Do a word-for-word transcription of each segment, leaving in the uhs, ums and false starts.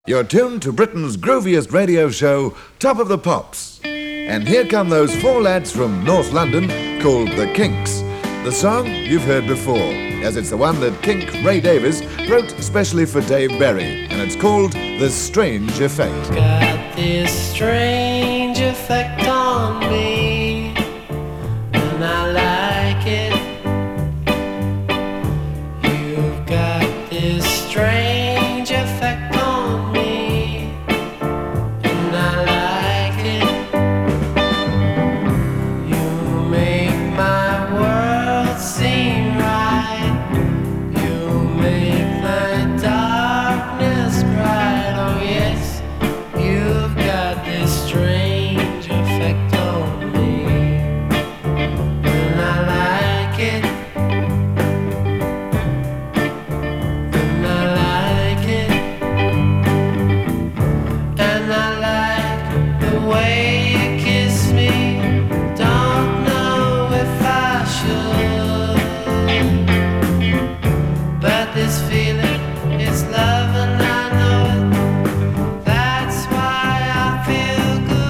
You're tuned to Britain's grooviest radio show, Top of the Pops. And here come those four lads from North London called The Kinks. The song you've heard before, as it's the one that Kink Ray Davies wrote especially for Dave Berry, and it's called The Strange Effect. Got this strange effect on me, and I like it. You've got this strange effect on me, and I like it. You make my world seem right. You make my darkness bright. Oh yes, you've got this strange effect on me, and I like it. And I like it. And I like the way you kiss me. Don't know if I should, but this feeling is love, and I know it. That's why I feel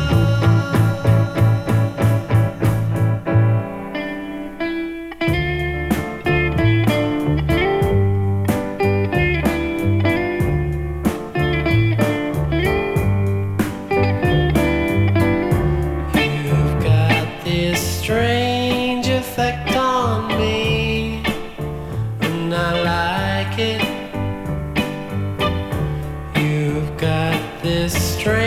You've got this strange effect on me, and I like it. You've got this strange